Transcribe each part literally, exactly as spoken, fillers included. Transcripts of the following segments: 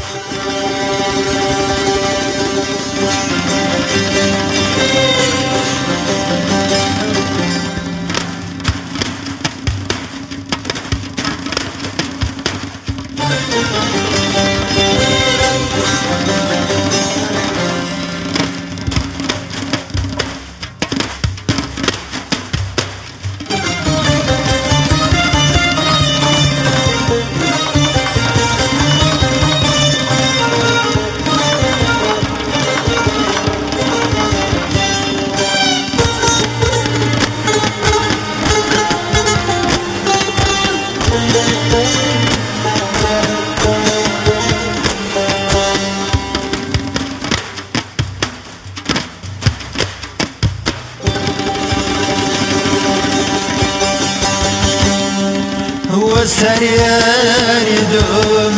وسريردم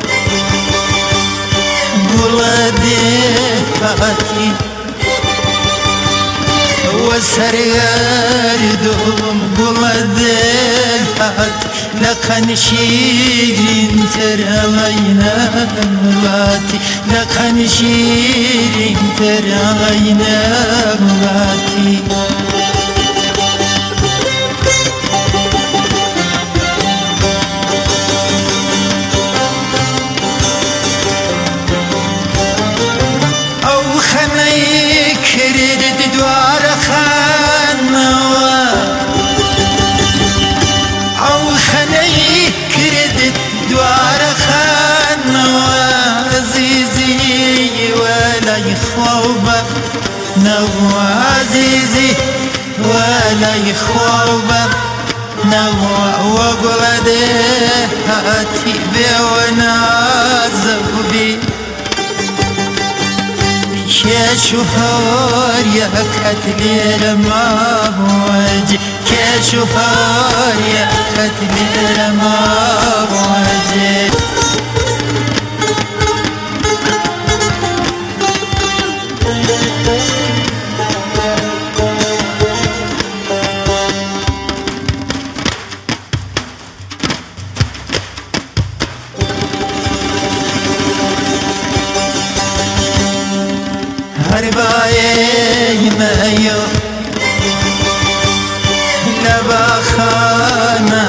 بلادي هاتي وسريردم بلادي هات لكن شيرين ترعينا باتي لكن شيرين ترعينا باتي نوا عزيزي ولا يخوبه نوا وقلده هاتي بيونا زبي كشهر يا كتلي ما وجه كشهر يا كتلي ما وجه هرباي مايو لبخانا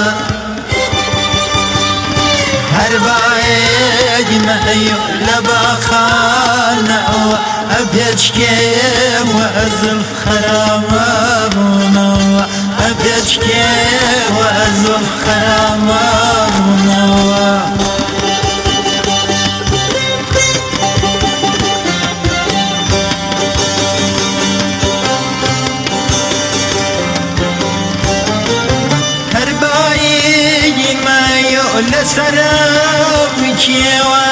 هرباي مايو لبخانا أبيشكي وأزلف خرامنا أبيشكي وأزلف خرامنا لسرم كيوا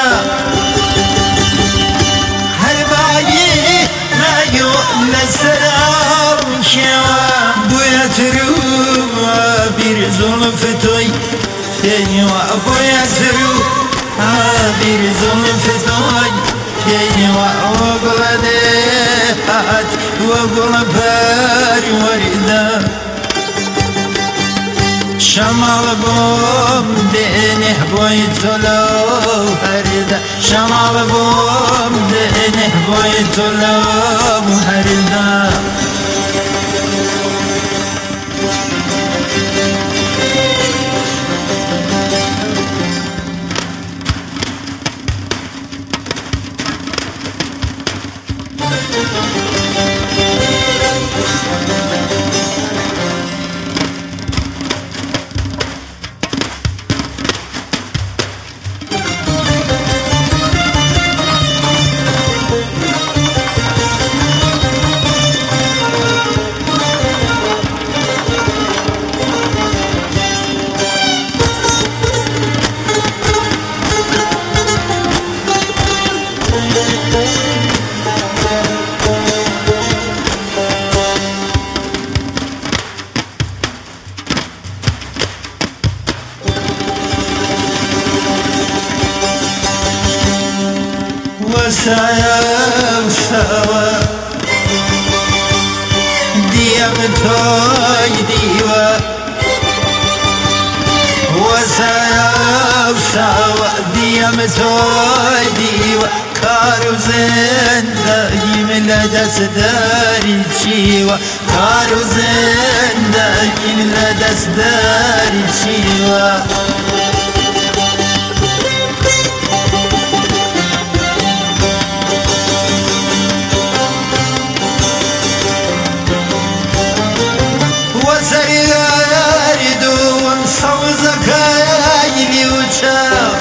هرباي ما يو لسرم كيوا بويا ترو bir zulfetoy كيوا بويا ترو bir zulfetoy كيوا وقلده هات وقل بار وردا شمال بوم دينه بويتلو هردا شمال بوم دينه بويتلو هردا وسايا وساوا ديام توي ديوا وسايا وساوا ديام توی دیوه کار و زندگیم لدست داری چیوه کار و زندگیم لدست داری چیوه وسرياري دوم صوزك يلي وشاف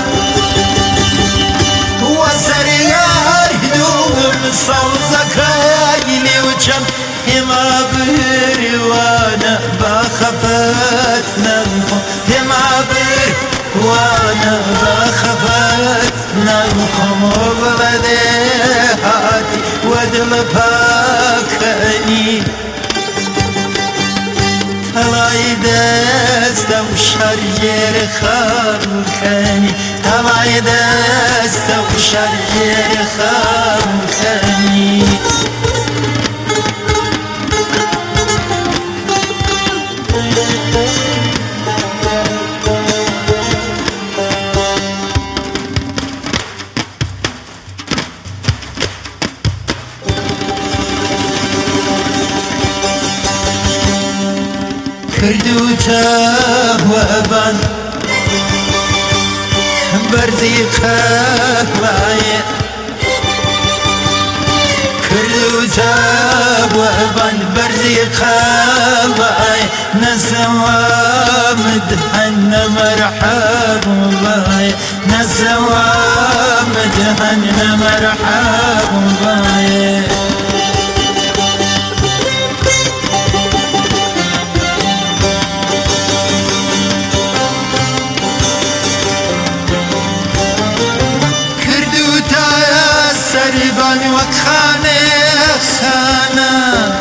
وسرياري دوم صوزك يلي وشاف هما بيري وانا بخفت نمخو هما بيري وانا بخفت نمخو وبلدي هاتي ودل باكني طلعي دستم شرجر خام کنی طلعي دستم شرجر خام کنی کردو تهوابان برزی خواهی کردو تهوابان برزی خواهی نسوام دهن مرحب باي نسوام دهن مرحب باي سربان وخانه خانه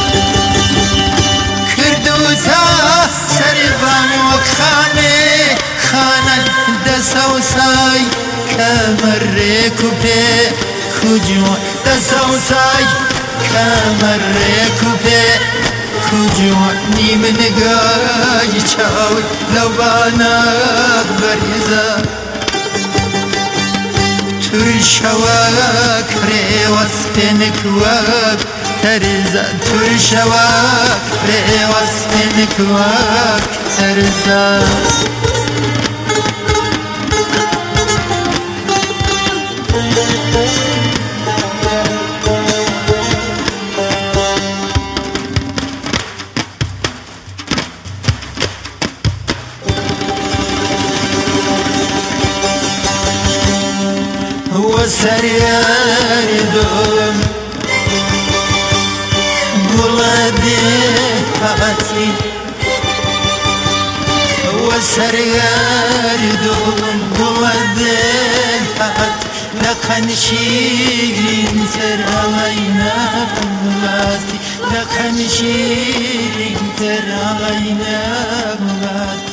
کردو تا سربان وخانه خانه دسو سای کمر کوپه کجوان دسو سای کمر کوپه کجوان نیم نگاهی چاوی لبانا بریزا ترشواك ريوستنك واك ترزا ترشواك ريوستنك واك ترزا وسرياري دوم بلادي هاتي وسرياري دوم بلادي هاتي لكن شيرين تراينا بلاتي لكن شيرين تراينا بلاتي